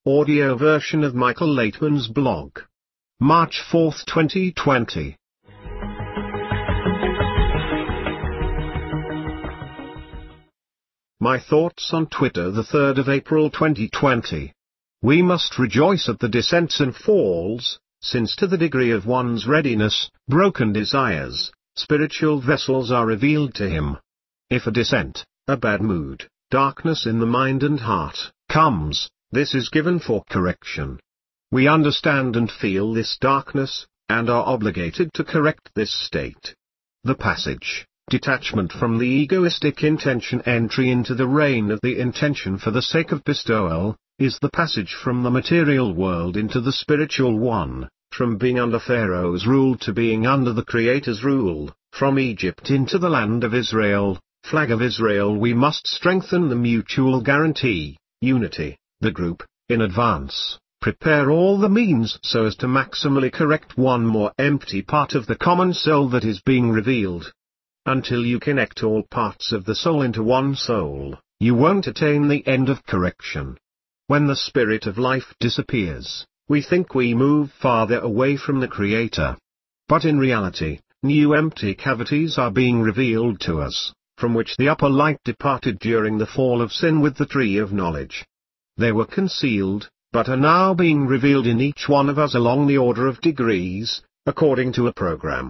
audio version of Michael Laitman's blog. March 4, 2020. My thoughts on Twitter, the 3rd of April 2020. We must rejoice at the descents and falls, since to the degree of one's readiness, broken desires, spiritual vessels are revealed to him. If a descent, a bad mood, darkness in the mind and heart, comes, this is given for correction. We understand and feel this darkness, and are obligated to correct this state. The passage, detachment from the egoistic intention, entry into the reign of the intention for the sake of bestowal, is the passage from the material world into the spiritual one, from being under Pharaoh's rule to being under the Creator's rule, from Egypt into the land of Israel, flag of Israel. We must strengthen the mutual guarantee, unity, the group, in advance, prepare all the means so as to maximally correct one more empty part of the common soul that is being revealed. Until you connect all parts of the soul into one soul, you won't attain the end of correction. When the spirit of life disappears, we think we move farther away from the Creator. But in reality, new empty cavities are being revealed to us, from which the upper light departed during the fall of sin with the tree of knowledge. They were concealed, but are now being revealed in each one of us along the order of degrees, according to a program.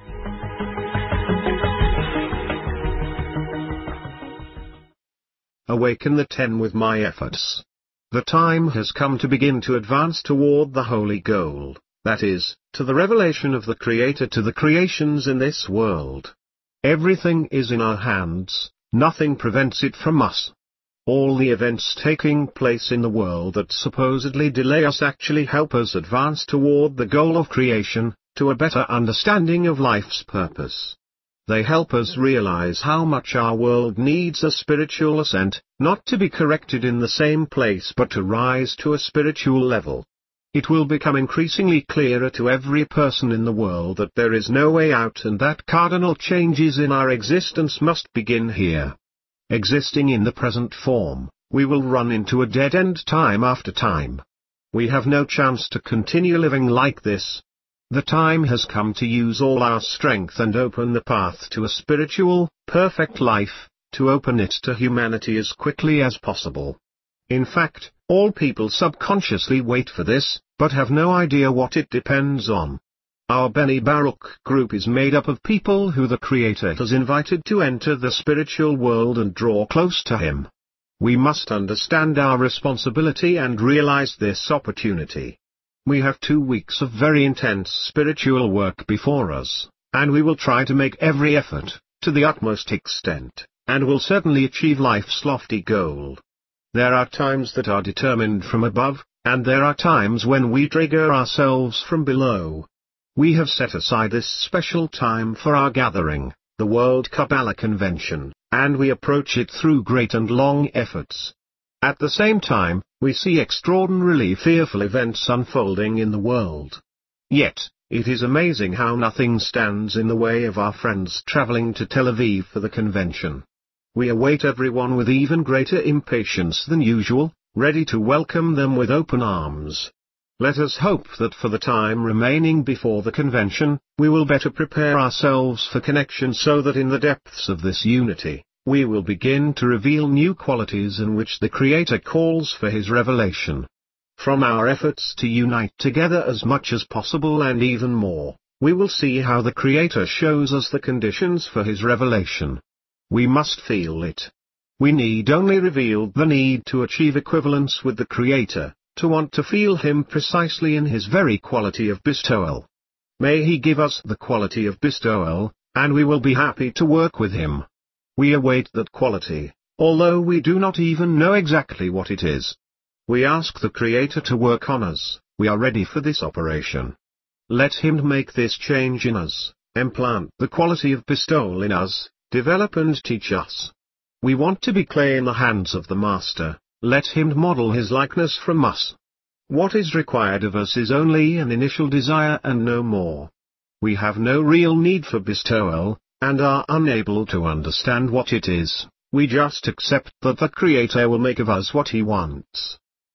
Awaken the 10 with my efforts. The time has come to begin to advance toward the holy goal, that is, to the revelation of the Creator to the creations in this world. Everything is in our hands, nothing prevents it from us. All the events taking place in the world that supposedly delay us actually help us advance toward the goal of creation, to a better understanding of life's purpose. They help us realize how much our world needs a spiritual ascent, not to be corrected in the same place but to rise to a spiritual level. It will become increasingly clearer to every person in the world that there is no way out and that cardinal changes in our existence must begin here. Existing in the present form, we will run into a dead end time after time. We have no chance to continue living like this. The time has come to use all our strength and open the path to a spiritual, perfect life, to open it to humanity as quickly as possible. In fact, all people subconsciously wait for this, but have no idea what it depends on. Our Beni Baruch group is made up of people who the Creator has invited to enter the spiritual world and draw close to Him. We must understand our responsibility and realize this opportunity. We have 2 weeks of very intense spiritual work before us, and we will try to make every effort, to the utmost extent, and will certainly achieve life's lofty goal. There are times that are determined from above, and there are times when we trigger ourselves from below. We have set aside this special time for our gathering, the World Kabbalah Convention, and we approach it through great and long efforts. At the same time, we see extraordinarily fearful events unfolding in the world. Yet, it is amazing how nothing stands in the way of our friends traveling to Tel Aviv for the convention. We await everyone with even greater impatience than usual, ready to welcome them with open arms. Let us hope that for the time remaining before the convention, we will better prepare ourselves for connection so that in the depths of this unity, we will begin to reveal new qualities in which the Creator calls for His revelation. From our efforts to unite together as much as possible and even more, we will see how the Creator shows us the conditions for His revelation. We must feel it. We need only reveal the need to achieve equivalence with the Creator, to want to feel Him precisely in His very quality of bestowal. May He give us the quality of bestowal, and we will be happy to work with Him. We await that quality, although we do not even know exactly what it is. We ask the Creator to work on us, we are ready for this operation. Let Him make this change in us, implant the quality of bestowal in us, develop and teach us. We want to be clay in the hands of the Master, let Him model His likeness from us. What is required of us is only an initial desire and no more. We have no real need for bestowal, and are unable to understand what it is. We just accept that the Creator will make of us what He wants.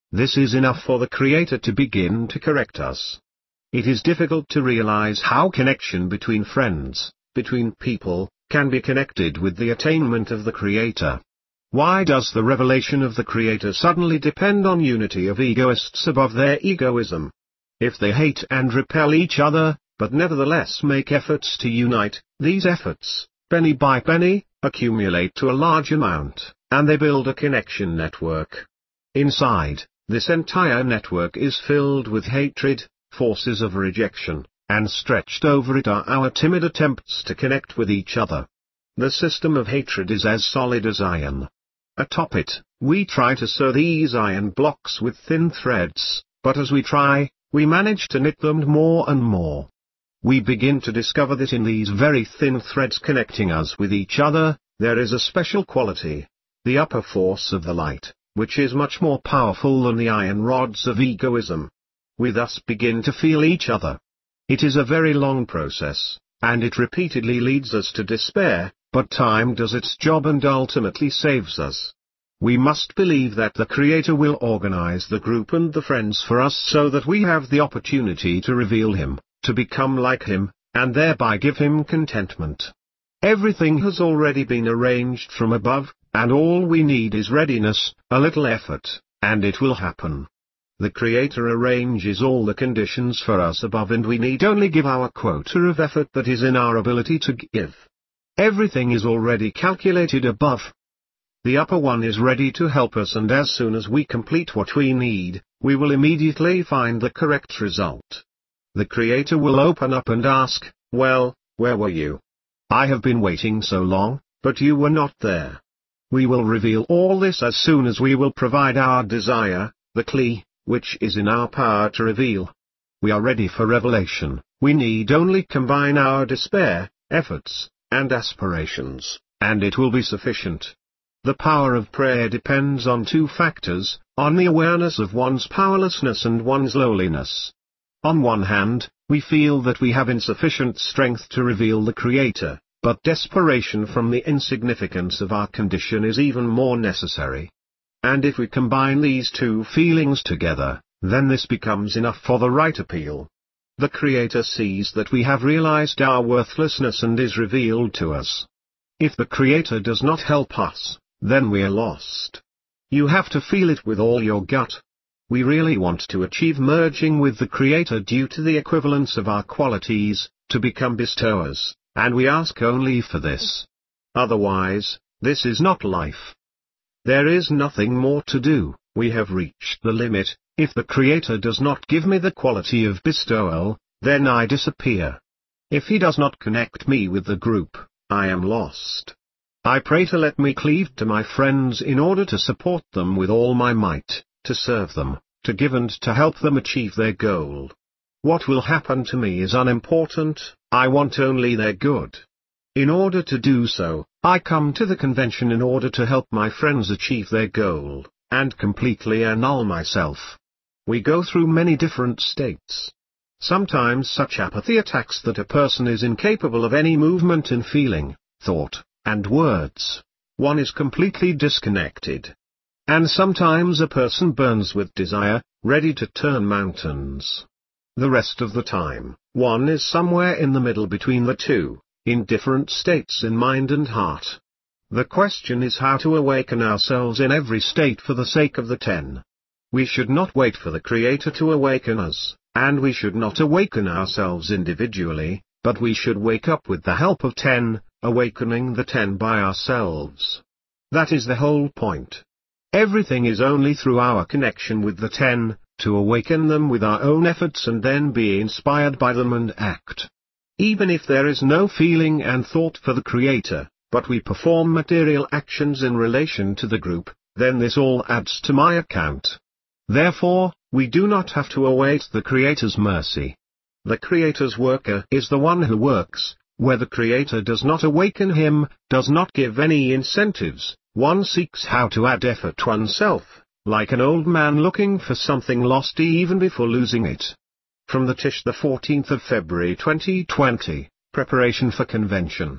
This is enough for the Creator to begin to correct us. It is difficult to realize how connection between friends, between people, can be connected with the attainment of the Creator. Why does the revelation of the Creator suddenly depend on unity of egoists above their egoism? If they hate and repel each other, but nevertheless make efforts to unite, these efforts, penny by penny, accumulate to a large amount, and they build a connection network. Inside, this entire network is filled with hatred, forces of rejection, and stretched over it are our timid attempts to connect with each other. The system of hatred is as solid as iron. Atop it, we try to sew these iron blocks with thin threads, but as we try, we manage to knit them more and more. We begin to discover that in these very thin threads connecting us with each other, there is a special quality, the upper force of the light, which is much more powerful than the iron rods of egoism. We thus begin to feel each other. It is a very long process, and it repeatedly leads us to despair, but time does its job and ultimately saves us. We must believe that the Creator will organize the group and the friends for us so that we have the opportunity to reveal Him, to become like Him, and thereby give Him contentment. Everything has already been arranged from above, and all we need is readiness, a little effort, and it will happen. The Creator arranges all the conditions for us above, and we need only give our quota of effort that is in our ability to give. Everything is already calculated above. The upper one is ready to help us, and as soon as we complete what we need, we will immediately find the correct result. The Creator will open up and ask, "Well, where were you? I have been waiting so long, but you were not there." We will reveal all this as soon as we will provide our desire, the Kli, which is in our power to reveal. We are ready for revelation, we need only combine our despair, efforts, and aspirations, and it will be sufficient. The power of prayer depends on two factors, on the awareness of one's powerlessness and one's lowliness. On one hand, we feel that we have insufficient strength to reveal the Creator, but desperation from the insignificance of our condition is even more necessary. And if we combine these two feelings together, then this becomes enough for the right appeal. The Creator sees that we have realized our worthlessness and is revealed to us. If the Creator does not help us, then we are lost. You have to feel it with all your gut. We really want to achieve merging with the Creator due to the equivalence of our qualities, to become bestowers, and we ask only for this. Otherwise, this is not life. There is nothing more to do, we have reached the limit. If the Creator does not give me the quality of bestowal, then I disappear. If He does not connect me with the group, I am lost. I pray to let me cleave to my friends in order to support them with all my might, to serve them, to give and to help them achieve their goal. What will happen to me is unimportant, I want only their good. In order to do so, I come to the convention in order to help my friends achieve their goal, and completely annul myself. We go through many different states. Sometimes such apathy attacks that a person is incapable of any movement in feeling, thought, and words. One is completely disconnected. And sometimes a person burns with desire, ready to turn mountains. The rest of the time, one is somewhere in the middle between the two, in different states in mind and heart. The question is how to awaken ourselves in every state for the sake of the 10. We should not wait for the Creator to awaken us, and we should not awaken ourselves individually, but we should wake up with the help of 10, awakening the 10 by ourselves. That is the whole point. Everything is only through our connection with the 10, to awaken them with our own efforts and then be inspired by them and act. Even if there is no feeling and thought for the Creator, but we perform material actions in relation to the group, then this all adds to my account. Therefore, we do not have to await the Creator's mercy. The Creator's worker is the one who works, where the Creator does not awaken him, does not give any incentives, one seeks how to add effort oneself, like an old man looking for something lost even before losing it. From the Tish, the 14th of February 2020, Preparation for Convention.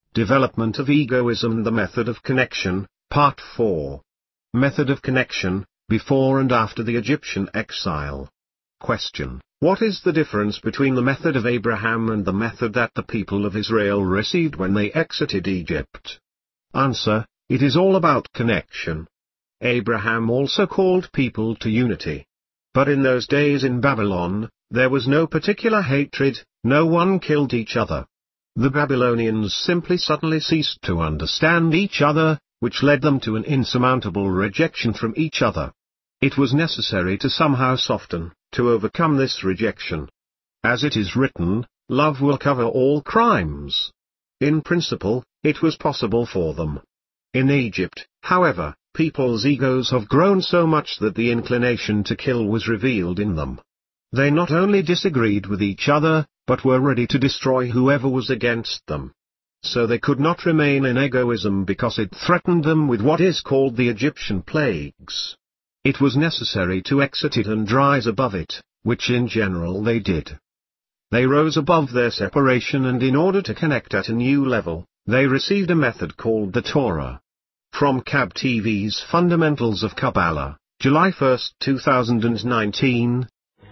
Development of Egoism and the Method of Connection, Part 4. Method of Connection, Before and After the Egyptian Exile. Question: What is the difference between the method of Abraham and the method that the people of Israel received when they exited Egypt? Answer: It is all about connection. Abraham also called people to unity. But in those days in Babylon, there was no particular hatred, no one killed each other. The Babylonians simply suddenly ceased to understand each other, which led them to an insurmountable rejection from each other. It was necessary to somehow soften, to overcome this rejection. As it is written, love will cover all crimes. In principle, it was possible for them. In Egypt, however, people's egos have grown so much that the inclination to kill was revealed in them. They not only disagreed with each other, but were ready to destroy whoever was against them. So they could not remain in egoism because it threatened them with what is called the Egyptian plagues. It was necessary to exit it and rise above it, which in general they did. They rose above their separation, and in order to connect at a new level, they received a method called the Torah. From Cab TV's Fundamentals of Kabbalah, July 1, 2019.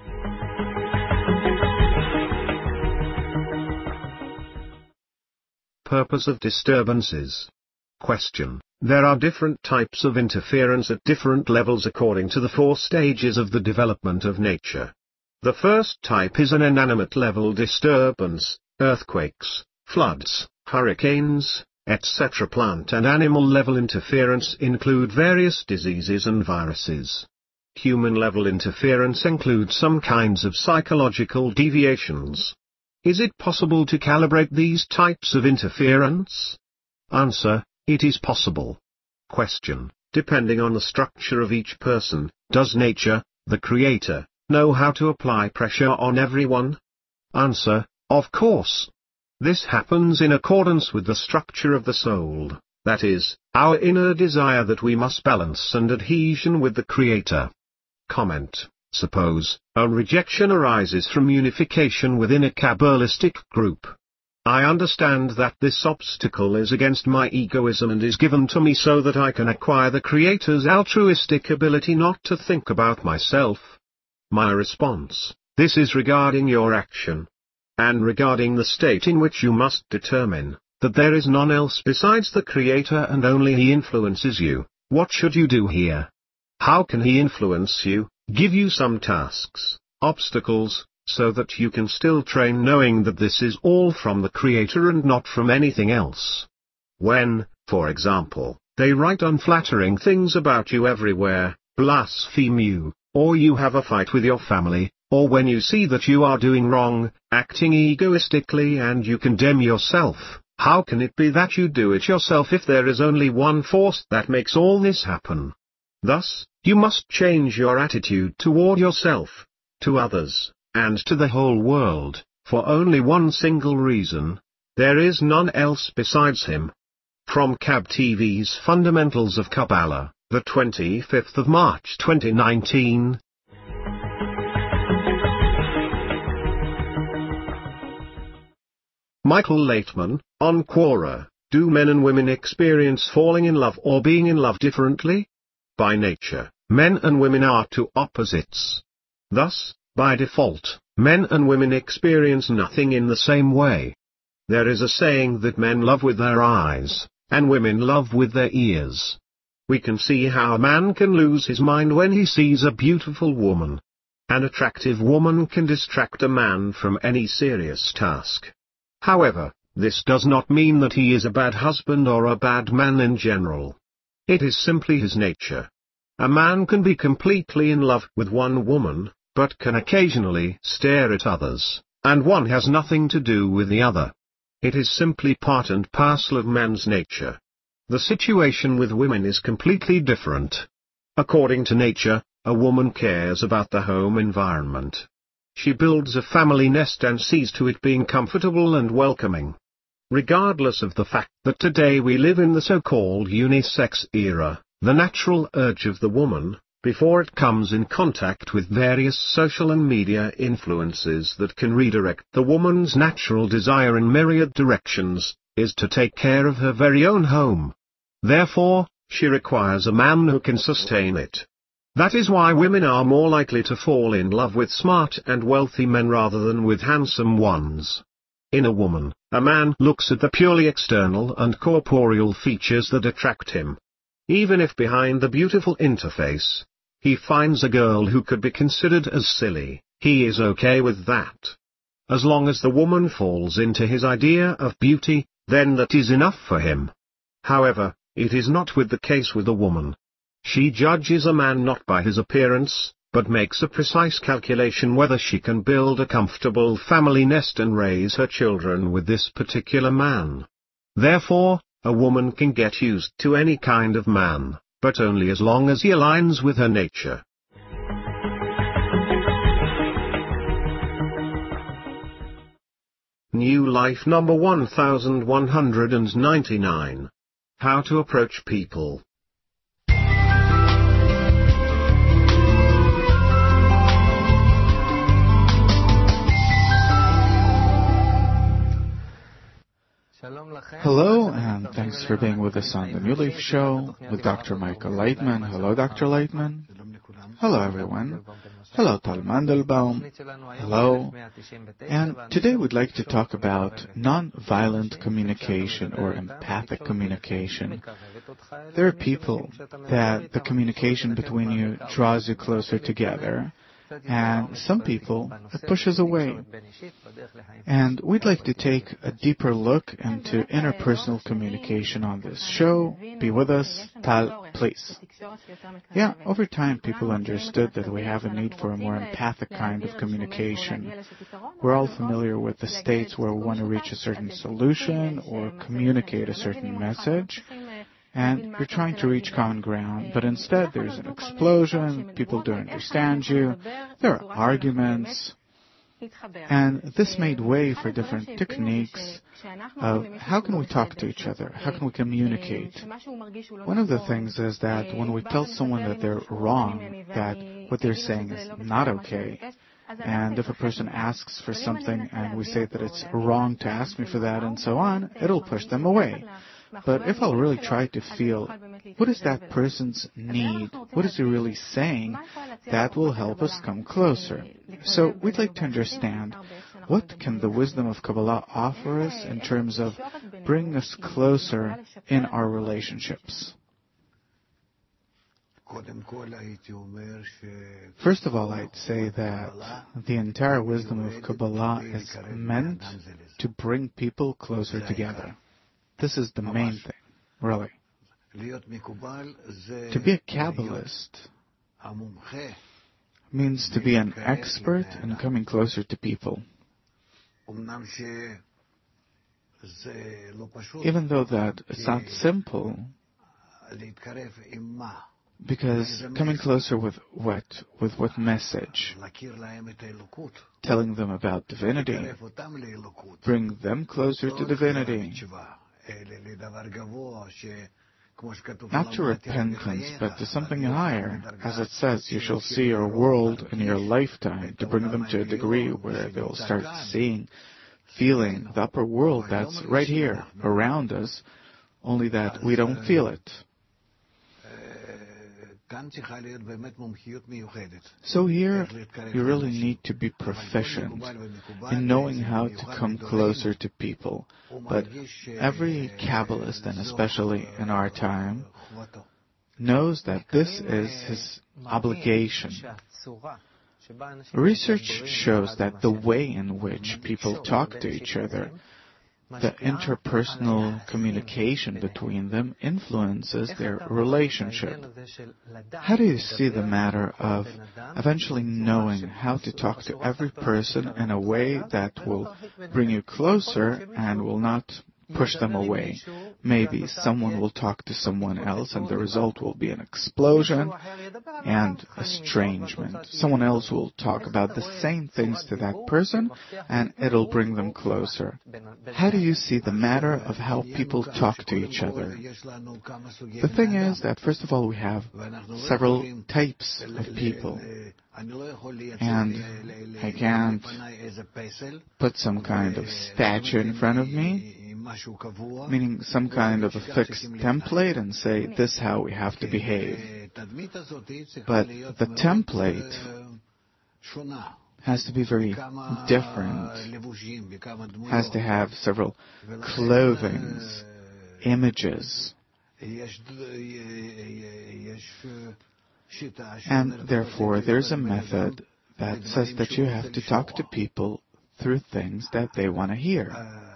Purpose of disturbances. Question: There are different types of interference at different levels according to the 4 stages of the development of nature. The first type is an inanimate level disturbance: earthquakes, floods, hurricanes, etc. Plant and animal level interference include various diseases and viruses. Human level interference includes some kinds of psychological deviations. Is it possible to calibrate these types of interference? Answer: It is possible. Question: Depending on the structure of each person, does nature, the creator, know how to apply pressure on everyone? Answer: Of course. This happens in accordance with the structure of the soul, that is, our inner desire that we must balance and adhesion with the creator. Comment: Suppose a rejection arises from unification within a Kabbalistic group. I understand that this obstacle is against my egoism and is given to me so that I can acquire the Creator's altruistic ability not to think about myself. My response: this is regarding your action. And regarding the state in which you must determine that there is none else besides the Creator and only He influences you. What should you do here? How can He influence you, give you some tasks, obstacles, so that you can still train knowing that this is all from the Creator and not from anything else? When, for example, they write unflattering things about you everywhere, blaspheme you, or you have a fight with your family, or when you see that you are doing wrong, acting egoistically, and you condemn yourself, how can it be that you do it yourself if there is only one force that makes all this happen? Thus, you must change your attitude toward yourself, to others, and to the whole world, for only one single reason: there is none else besides Him. From Cab TV's Fundamentals of Kabbalah, the 25th of March 2019. Michael Laitman, on Quora: Do men and women experience falling in love or being in love differently? By nature, men and women are two opposites. Thus, by default, men and women experience nothing in the same way. There is a saying that men love with their eyes, and women love with their ears. We can see how a man can lose his mind when he sees a beautiful woman. An attractive woman can distract a man from any serious task. However, this does not mean that he is a bad husband or a bad man in general. It is simply his nature. A man can be completely in love with one woman, but can occasionally stare at others, and one has nothing to do with the other. It is simply part and parcel of man's nature. The situation with women is completely different. According to nature, a woman cares about the home environment. She builds a family nest and sees to it being comfortable and welcoming. Regardless of the fact that today we live in the so-called unisex era, the natural urge of the woman, before it comes in contact with various social and media influences that can redirect the woman's natural desire in myriad directions, is to take care of her very own home. Therefore, she requires a man who can sustain it. That is why women are more likely to fall in love with smart and wealthy men rather than with handsome ones. In a woman, a man looks at the purely external and corporeal features that attract him. Even if behind the beautiful interface, he finds a girl who could be considered as silly, he is okay with that. As long as the woman falls into his idea of beauty, then that is enough for him. However, it is not with the case with a woman. She judges a man not by his appearance, but makes a precise calculation whether she can build a comfortable family nest and raise her children with this particular man. Therefore, a woman can get used to any kind of man, but only as long as he aligns with her nature. New Life number 1199. How to approach people. Hello, and thanks for being with us on the New Leaf Show with Dr. Michael Leitman. Hello, Dr. Leitman. Hello, everyone. Hello, Tal Mandelbaum. Hello. And today we'd like to talk about non-violent communication or empathic communication. There are people that the communication between you draws you closer together, and some people it pushes away. And we'd like to take a deeper look into interpersonal communication on this show. Be with us. Tal, please. Yeah, over time people understood that we have a need for a more empathic kind of communication. We're all familiar with the states where we want to reach a certain solution or communicate a certain message. And you're trying to reach common ground, but instead there's an explosion, people don't understand you, there are arguments, and this made way for different techniques of how can we talk to each other, how can we communicate. One of the things is that when we tell someone that they're wrong, that what they're saying is not okay, and if a person asks for something and we say that it's wrong to ask me for that and so on, it'll push them away. But if I'll really try to feel, what is that person's need? What is he really saying? That will help us come closer. So we'd like to understand, what can the wisdom of Kabbalah offer us in terms of bringing us closer in our relationships? First of all, I'd say that the entire wisdom of Kabbalah is meant to bring people closer together. This is the main thing, really. To be a Kabbalist means to be an expert in coming closer to people. Even though that it's not simple, because coming closer with what? With what message? Telling them about divinity. Bring them closer to divinity. Not to repentance, but to something higher. As it says, you shall see your world in your lifetime, to bring them to a degree where they'll start seeing, feeling the upper world that's right here, around us, only that we don't feel it. So here, you really need to be proficient in knowing how to come closer to people. But every Kabbalist, and especially in our time, knows that this is his obligation. Research shows that the way in which people talk to each other, the interpersonal communication between them, influences their relationship. How do you see the matter of eventually knowing how to talk to every person in a way that will bring you closer and will not push them away? Maybe someone will talk to someone else and the result will be an explosion and estrangement. Someone else will talk about the same things to that person and it'll bring them closer. How do you see the matter of how people talk to each other? The thing is that first of all we have several types of people. And I can't put some kind of statue in front of me meaning some kind of a fixed template, and say, this is how we have to behave. But the template has to be very different, has to have several clothings, images. And therefore, there's a method that says that you have to talk to people through things that they want to hear.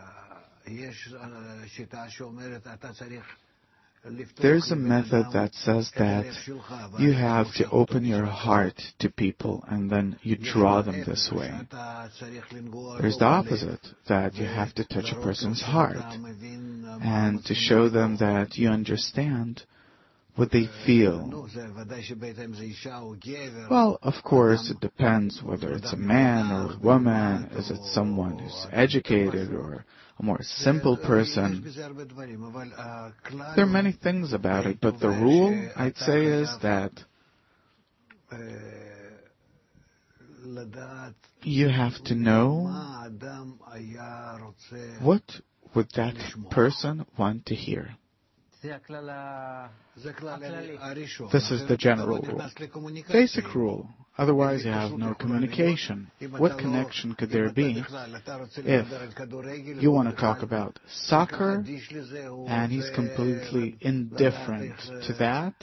There's a method that says that you have to open your heart to people and then you draw them this way. There's the opposite, that you have to touch a person's heart and to show them that you understand what they feel. Well, of course, it depends whether it's a man or a woman. Is it someone who's educated or a more simple person? There are many things about it, but the rule, I'd say, is that you have to know what would that person want to hear. This is the general rule. Basic rule. Otherwise, you have no communication. What connection could there be if you want to talk about soccer and he's completely indifferent to that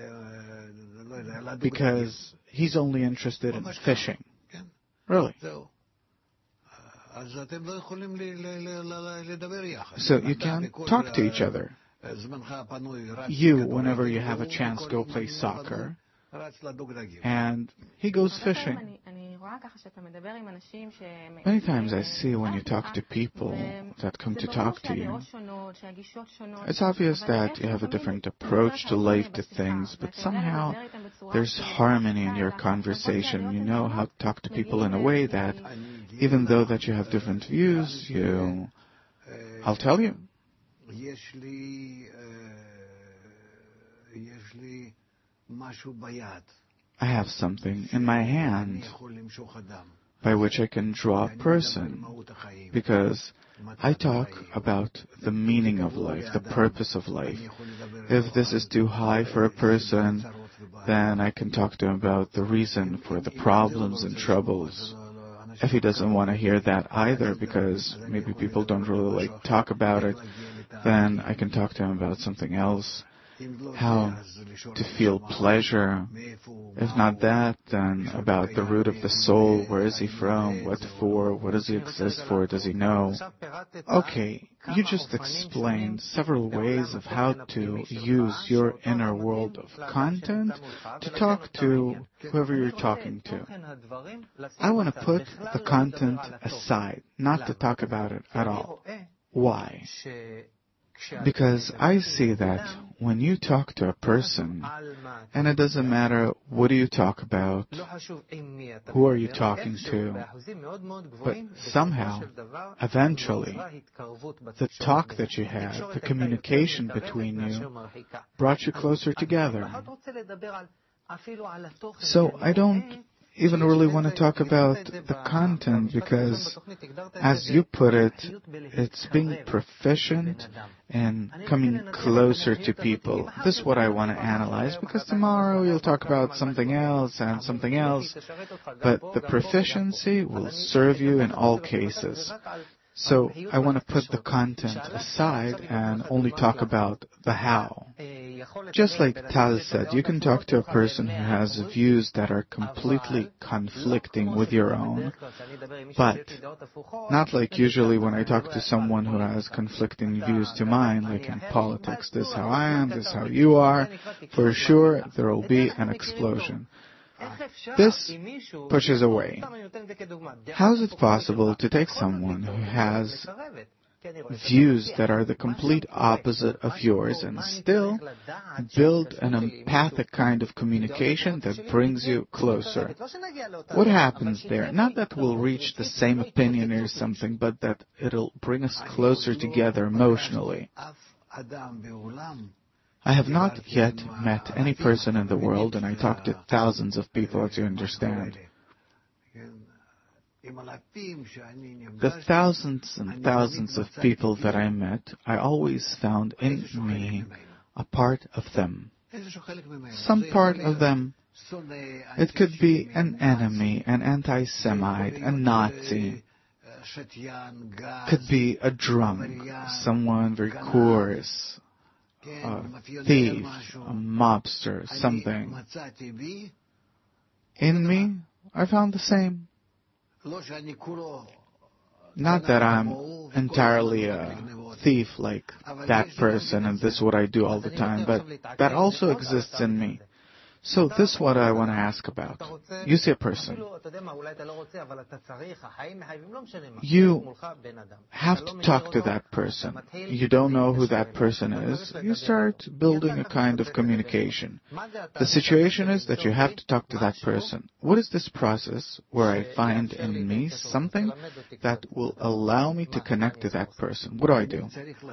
because he's only interested in fishing? Really? So you can't talk to each other. You, whenever you have a chance, go play soccer, and he goes fishing. Many times I see when you talk to people that come to talk to you, it's obvious that you have a different approach to life, to things, but somehow there's harmony in your conversation. You know how to talk to people in a way that, even though that you have different views, I'll tell you. I have something in my hand by which I can draw a person, because I talk about the meaning of life, the purpose of life. If this is too high for a person, then I can talk to him about the reason for the problems and troubles. If he doesn't want to hear that either, because maybe people don't really like to talk about it, then I can talk to him about something else, how to feel pleasure. If not that, then about the root of the soul, where is he from, what for, what does he exist for, does he know? Okay, you just explained several ways of how to use your inner world of content to talk to whoever you're talking to. I want to put the content aside, not to talk about it at all. Why? Because I see that when you talk to a person, and it doesn't matter what do you talk about, who are you talking to, but somehow, eventually, the talk that you had, the communication between you, brought you closer together. So I don't even really want to talk about the content because, as you put it, it's being proficient and coming closer to people. This is what I want to analyze, because tomorrow you'll talk about something else and something else, but the proficiency will serve you in all cases. So I want to put the content aside and only talk about the how. Just like Tal said, you can talk to a person who has views that are completely conflicting with your own, but not like usually when I talk to someone who has conflicting views to mine, like in politics, this is how I am, this is how you are. For sure, there will be an explosion. This pushes away. How is it possible to take someone who has views that are the complete opposite of yours and still build an empathic kind of communication that brings you closer? What happens there? Not that we'll reach the same opinion or something, but that it'll bring us closer together emotionally. I have not yet met any person in the world, and I talk to thousands of people, as you understand. The thousands and thousands of people that I met, I always found in me a part of them. Some part of them. It could be an enemy, an anti-Semite, a Nazi. Could be a drunk, someone very coarse, a thief, a mobster, something. In me, I found the same. Not that I'm entirely a thief like that person and this is what I do all the time, but that also exists in me. So this is what I want to ask about. You see a person. You have to talk to that person. You don't know who that person is. You start building a kind of communication. The situation is that you have to talk to that person. What is this process where I find in me something that will allow me to connect to that person? What do?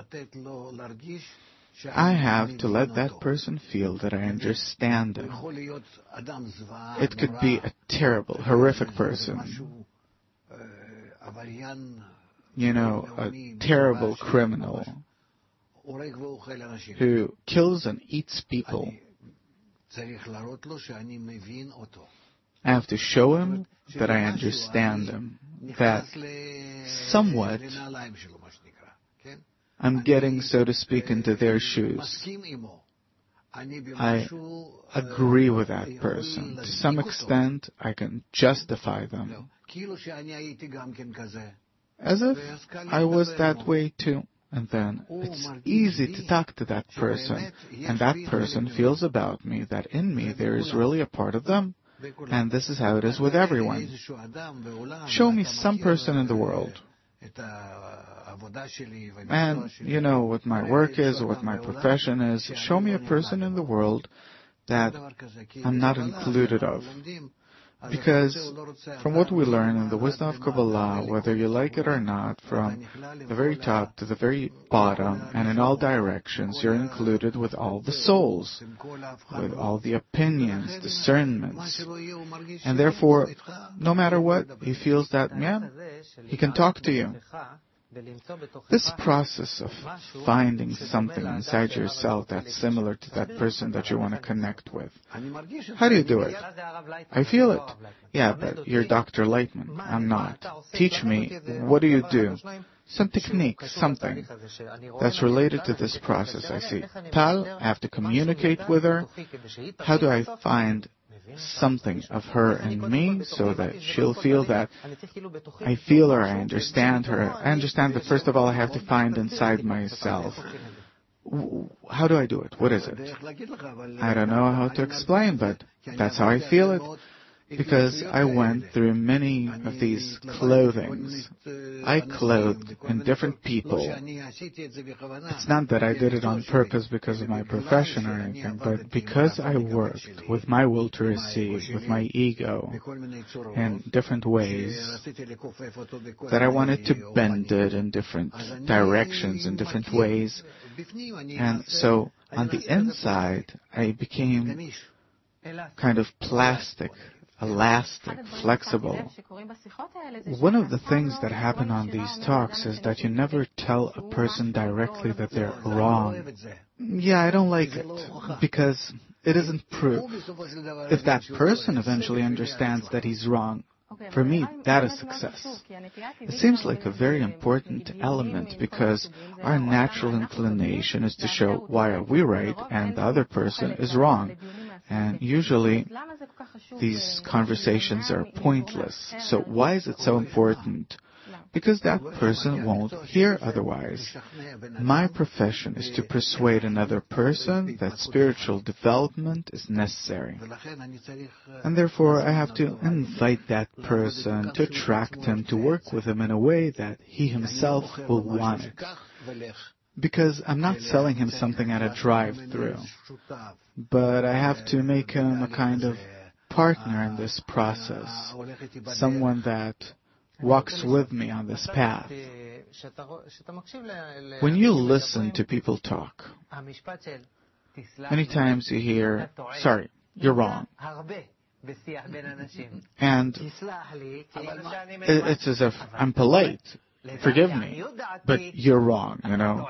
I have to let that person feel that I understand them. It could be a terrible, horrific person. A terrible criminal who kills and eats people. I have to show him that I understand him, that somewhat I'm getting, so to speak, into their shoes. I agree with that person. To some extent, I can justify them. As if I was that way too. And then it's easy to talk to that person. And that person feels about me that in me there is really a part of them. And this is how it is with everyone. Show me some person in the world. And, what my work is, or what my profession is, show me a person in the world that I'm not included of. Because from what we learn in the wisdom of Kabbalah, whether you like it or not, from the very top to the very bottom, and in all directions, you're included with all the souls, with all the opinions, discernments. And therefore, no matter what, he feels that, he can talk to you. This process of finding something inside yourself that's similar to that person that you want to connect with. How do you do it? I feel it. Yeah, but you're Dr. Leitman. I'm not. Teach me, what do you do? Some technique, something that's related to this process, I see. Tal, I have to communicate with her. How do I find something of her in me so that she'll feel that I feel her, I understand her. I understand that first of all I have to find inside myself. How do I do it? What is it? I don't know how to explain, but that's how I feel it. Because I went through many of these clothings. I clothed in different people. It's not that I did it on purpose because of my profession or anything, but because I worked with my will to receive, with my ego, in different ways, that I wanted to bend it in different directions, in different ways. And so, on the inside, I became kind of plastic, elastic, flexible. One of the things that happen on these talks is that you never tell a person directly that they're wrong. Yeah, I don't like it, because it isn't proof. If that person eventually understands that he's wrong, for me, that is success. It seems like a very important element because our natural inclination is to show why are we right and the other person is wrong. And usually, these conversations are pointless. So why is it so important? Because that person won't hear otherwise. My profession is to persuade another person that spiritual development is necessary. And therefore, I have to invite that person, to attract him, to work with him in a way that he himself will want it. Because I'm not selling him something at a drive-through, but I have to make him a kind of partner in this process, someone that walks with me on this path. When you listen to people talk, many times you hear, sorry, you're wrong. And it's as if I'm polite. Forgive me, but you're wrong,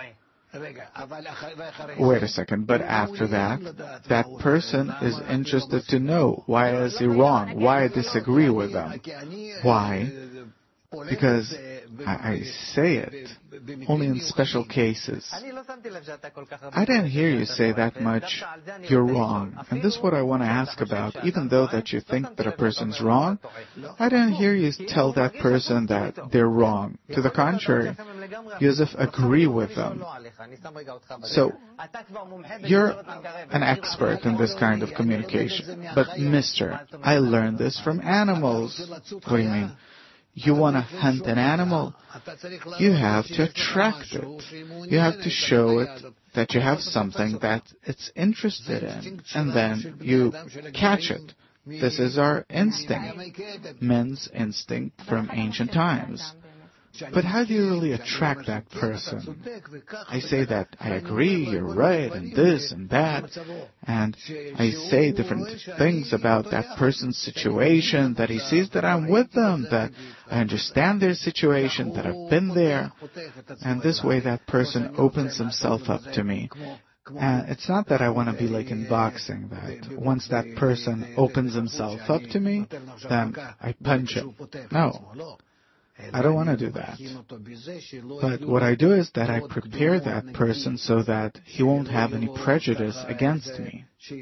Wait a second, but after that person is interested to know why is he wrong, why I disagree with them. Why? Because I say it only in special cases. I didn't hear you say that much, you're wrong. And this is what I want to ask about. Even though that you think that a person's wrong, I didn't hear you tell that person that they're wrong. To the contrary, you as if agree with them. So, you're an expert in this kind of communication. But mister, I learned this from animals. What do you mean? You want to hunt an animal, you have to attract it. You have to show it that you have something that it's interested in, and then you catch it. This is our instinct, men's instinct from ancient times. But how do you really attract that person? I say that I agree, you're right, and this and that, and I say different things about that person's situation, that he sees that I'm with them, that I understand their situation, that I've been there, and this way that person opens himself up to me. And it's not that I want to be like in boxing, that once that person opens himself up to me, then I punch him. No. I don't want to do that. But what I do is that I prepare that person so that he won't have any prejudice against me,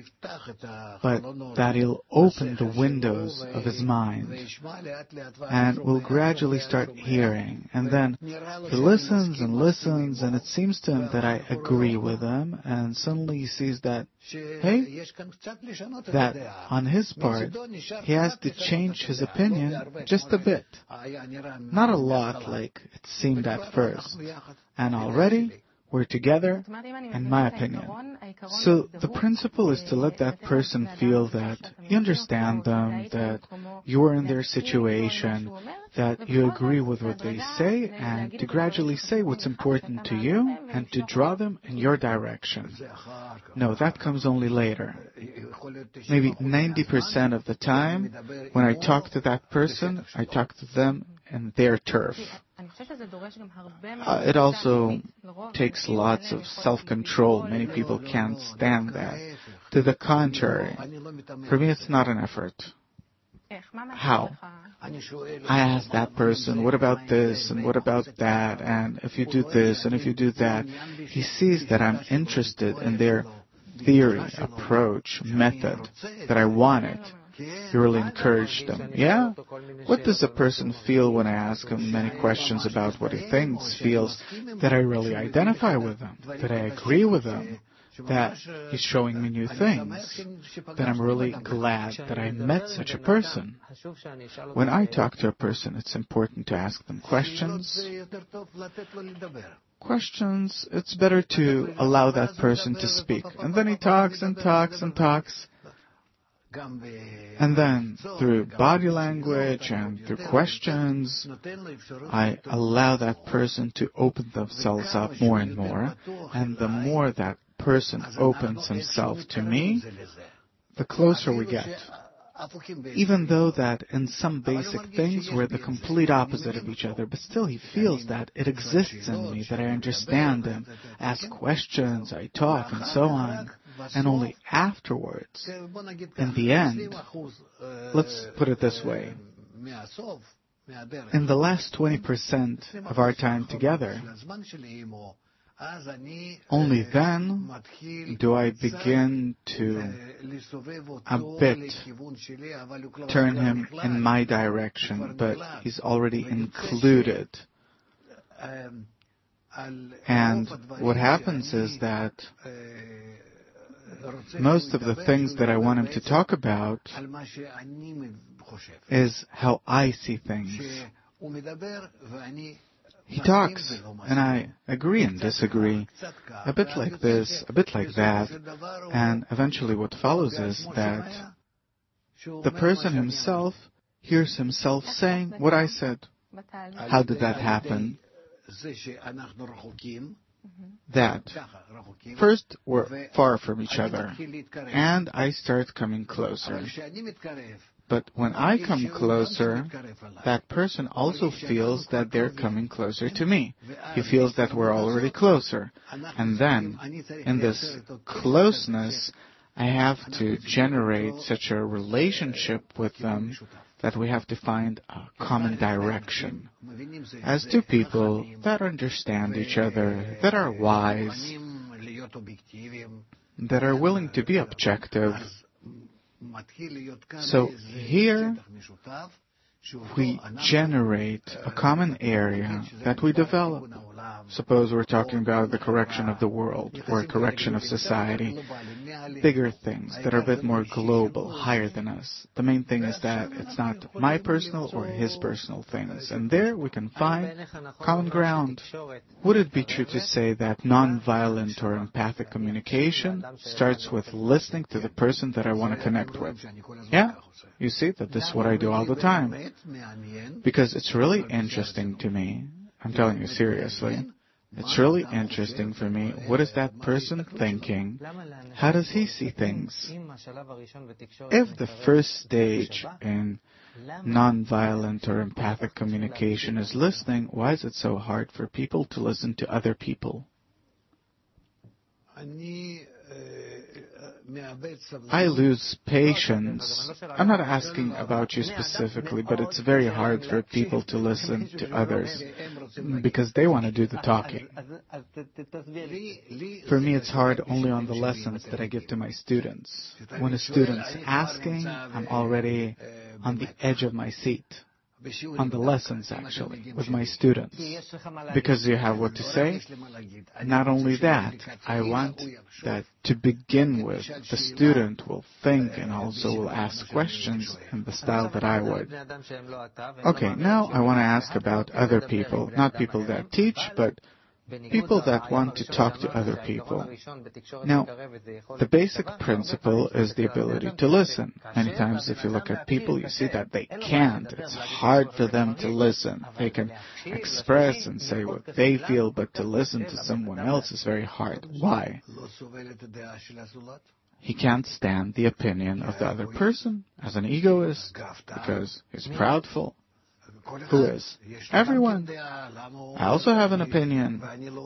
but that he'll open the windows of his mind and will gradually start hearing. And then he listens and listens, and it seems to him that I agree with him, and suddenly he sees that, hey, that on his part, he has to change his opinion just a bit. Not a lot like it seemed at first. And already, we're together, in my opinion. So the principle is to let that person feel that you understand them, that you are in their situation, that you agree with what they say, and to gradually say what's important to you, and to draw them in your direction. No, that comes only later. Maybe 90% of the time, when I talk to that person, I talk to them in their turf. It also takes lots of self-control. Many people can't stand that. To the contrary, for me it's not an effort. How? I ask that person, what about this and what about that, and if you do this and if you do that, he sees that I'm interested in their theory, approach, method, that I want it. You really encourage them. Yeah? What does a person feel when I ask him many questions about what he thinks, feels, that I really identify with them, that I agree with them, that he's showing me new things, that I'm really glad that I met such a person. When I talk to a person, it's important to ask them questions. It's better to allow that person to speak. And then he talks and talks and talks. And then, through body language and through questions, I allow that person to open themselves up more and more. And the more that person opens himself to me, the closer we get. Even though that in some basic things we're the complete opposite of each other, but still he feels that it exists in me, that I understand him, ask questions, I talk, and so on. And only afterwards, in the end, let's put it this way, in the last 20% of our time together, only then do I begin to a bit turn him in my direction, but he's already included. And what happens is that most of the things that I want him to talk about is how I see things. He talks, and I agree and disagree, a bit like this, a bit like that, and eventually what follows is that the person himself hears himself saying what I said. How did that happen? that first we're far from each other, and I start coming closer. But when I come closer, that person also feels that they're coming closer to me. He feels that we're already closer. And then, in this closeness, I have to generate such a relationship with them that we have to find a common direction. As two people that understand each other, that are wise, that are willing to be objective. So here we generate a common area that we develop. Suppose we're talking about the correction of the world or correction of society, bigger things that are a bit more global, higher than us. The main thing is that it's not my personal or his personal things, and there we can find common ground. Would it be true to say that nonviolent or empathic communication starts with listening to the person that I want to connect with? Yeah, you see that this is what I do all the time. Because it's really interesting to me. I'm telling you seriously. It's really interesting for me. What is that person thinking? How does he see things? If the first stage in nonviolent or empathic communication is listening, why is it so hard for people to listen to other people? I lose patience. I'm not asking about you specifically, but it's very hard for people to listen to others because they want to do the talking. For me, it's hard only on the lessons that I give to my students. When a student's asking, I'm already on the edge of my seat. On the lessons, actually, with my students. Because you have what to say. Not only that, I want that to begin with, the student will think and also will ask questions in the style that I would. Okay, now I want to ask about other people. Not people that teach, but people that want to talk to other people. Now, the basic principle is the ability to listen. Many times if you look at people, you see that they can't. It's hard for them to listen. They can express and say what they feel, but to listen to someone else is very hard. Why? He can't stand the opinion of the other person as an egoist because he's proudful. Who is? Everyone. I also have an opinion.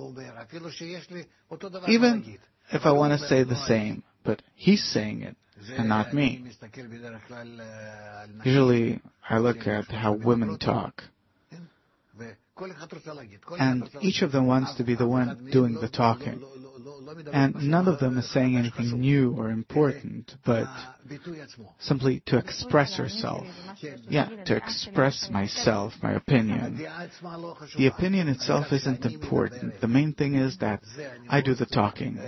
Even if I want to say the same, but he's saying it and not me. Usually I look at how women talk. And each of them wants to be the one doing the talking. And none of them is saying anything new or important, but simply to express herself. Yeah, to express myself, my opinion. The opinion itself isn't important. The main thing is that I do the talking.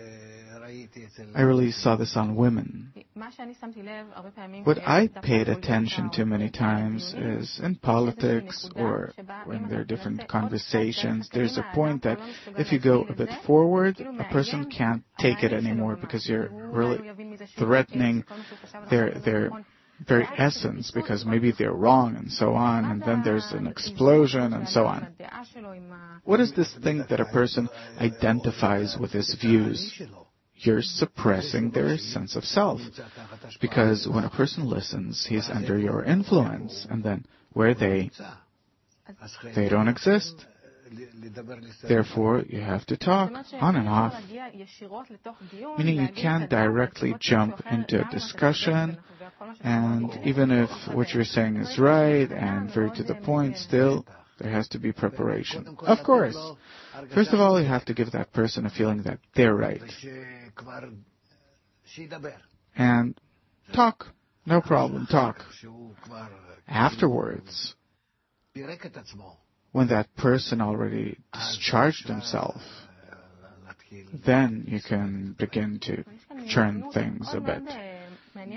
I really saw this on women. What I paid attention to many times is in politics or when there are different conversations, there's a point that if you go a bit forward, a person can't take it anymore because you're really threatening their very essence because maybe they're wrong and so on, and then there's an explosion and so on. What is this thing that a person identifies with his views? You're suppressing their sense of self. Because when a person listens, he's under your influence. And then where they don't exist. Therefore, you have to talk on and off. Meaning you can't directly jump into a discussion. And even if what you're saying is right and very to the point, still, there has to be preparation. Of course. First of all, you have to give that person a feeling that they're right. And talk. No problem, talk. Afterwards, when that person already discharged himself, then you can begin to turn things a bit.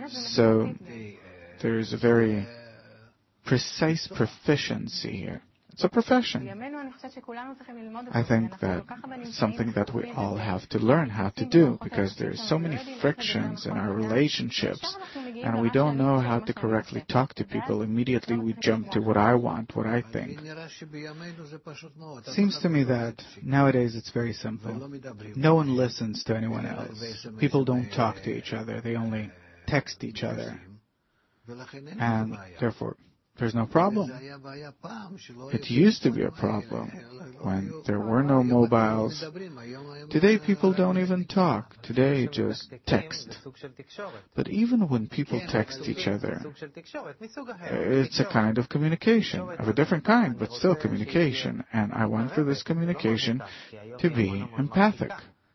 So, there is a very precise proficiency here. It's a profession. I think that something that we all have to learn how to do, because there's so many frictions in our relationships, and we don't know how to correctly talk to people. Immediately we jump to what I want, what I think. It seems to me that nowadays it's very simple. No one listens to anyone else. People don't talk to each other. They only text each other. And therefore, there's no problem. It used to be a problem when there were no mobiles. Today people don't even talk. Today just text. But even when people text each other, it's a kind of communication, of a different kind, but still communication. And I want for this communication to be empathic,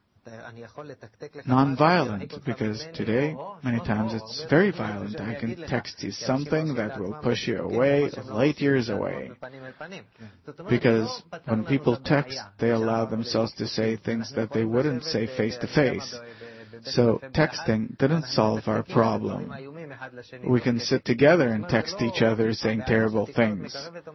non-violent, because today, many times, it's very violent. I can text you something that will push you away, light years away. Because when people text, they allow themselves to say things that they wouldn't say face-to-face. So texting didn't solve our problem. We can sit together and text each other saying terrible things.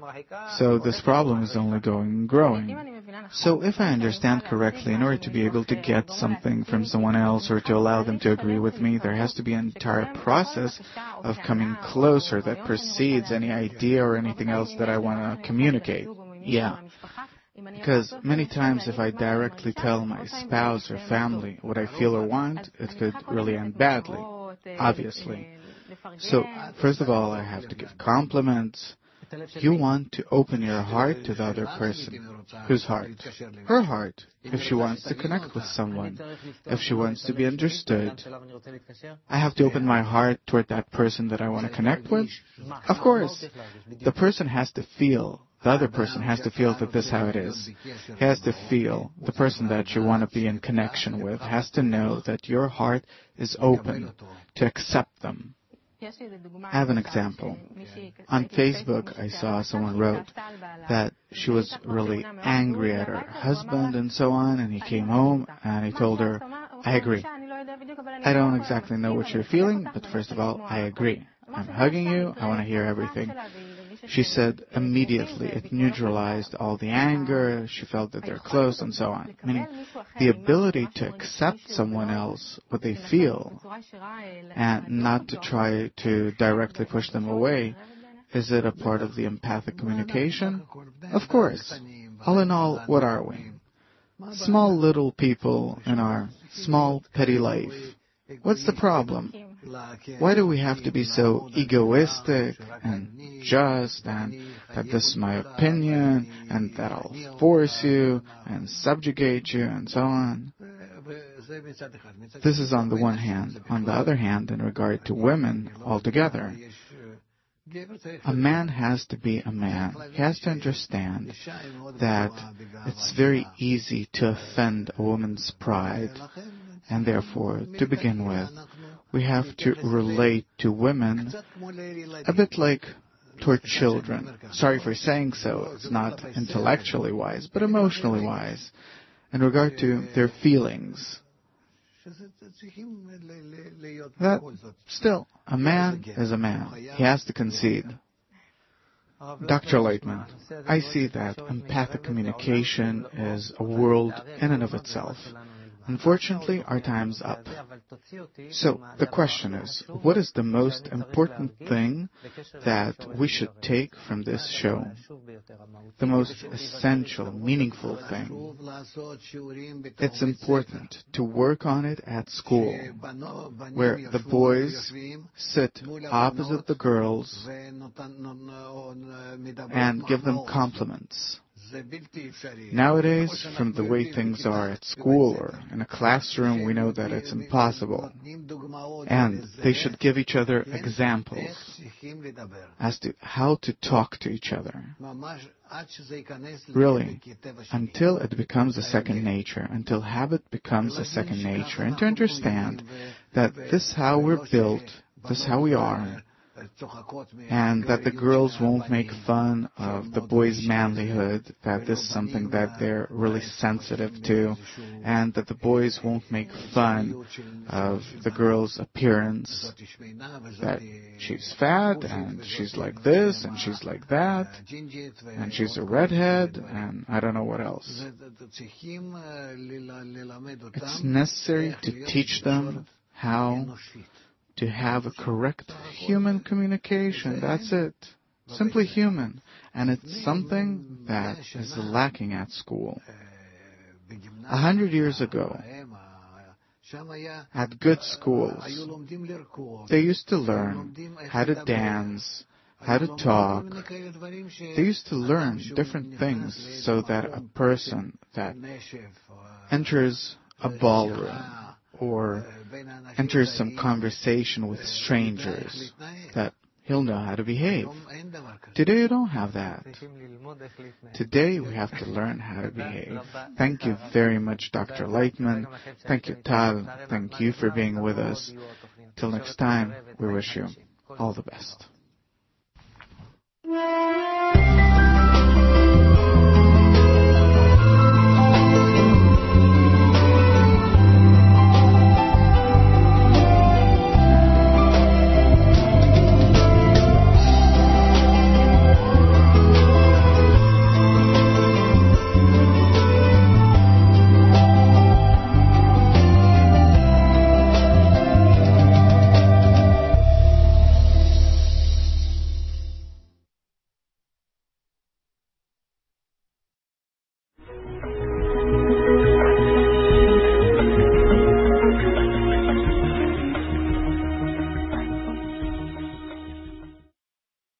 So this problem is only going and growing. So if I understand correctly, in order to be able to get something from someone else or to allow them to agree with me, there has to be an entire process of coming closer that precedes any idea or anything else that I want to communicate. Yeah. Because many times if I directly tell my spouse or family what I feel or want, it could really end badly, obviously. So, first of all, I have to give compliments. You want to open your heart to the other person. Whose heart? Her heart. If she wants to connect with someone, if she wants to be understood, I have to open my heart toward that person that I want to connect with. Of course, the person has to feel. The other person has to feel that this is how it is. He has to feel, the person that you want to be in connection with has to know that your heart is open to accept them. I have an example. On Facebook, I saw someone wrote that she was really angry at her husband and so on, and he came home and he told her, I agree. I don't exactly know what you're feeling, but first of all, I agree. I'm hugging you. I want to hear everything. She said immediately it neutralized all the anger. She felt that they're close and so on. Meaning the ability to accept someone else, what they feel, and not to try to directly push them away. Is it a part of the empathic communication? Of course. All in all, what are we? Small little people in our small petty life. What's the problem? Why do we have to be so egoistic and just, and that this is my opinion, and that I'll force you and subjugate you and so on? This is on the one hand. On the other hand, in regard to women altogether, a man has to be a man. He has to understand that it's very easy to offend a woman's pride, and therefore, to begin with, we have to relate to women a bit like toward children. Sorry for saying so. It's not intellectually wise, but emotionally wise in regard to their feelings. That still, a man is a man. He has to concede. Dr. Leitman, I see that empathic communication is a world in and of itself. Unfortunately, our time's up. So, the question is, what is the most important thing that we should take from this show? The most essential, meaningful thing. It's important to work on it at school, where the boys sit opposite the girls and give them compliments. Nowadays, from the way things are at school or in a classroom, we know that it's impossible. And they should give each other examples as to how to talk to each other. Really, until it becomes a second nature, until habit becomes a second nature, and to understand that this is how we're built, this is how we are, and that the girls won't make fun of the boys' manlyhood, that this is something that they're really sensitive to, and that the boys won't make fun of the girl's appearance, that she's fat, and she's like this, and she's like that, and she's a redhead, and I don't know what else. It's necessary to teach them how to have a correct human communication. That's it. Simply human. And it's something that is lacking at school. 100 years ago, at good schools, they used to learn how to dance, how to talk. They used to learn different things so that a person that enters a ballroom or enters some conversation with strangers, that he'll know how to behave. Today you don't have that. Today we have to learn how to behave. Thank you very much, Dr. Lightman. Thank you, Tal. Thank you for being with us. Till next time, we wish you all the best.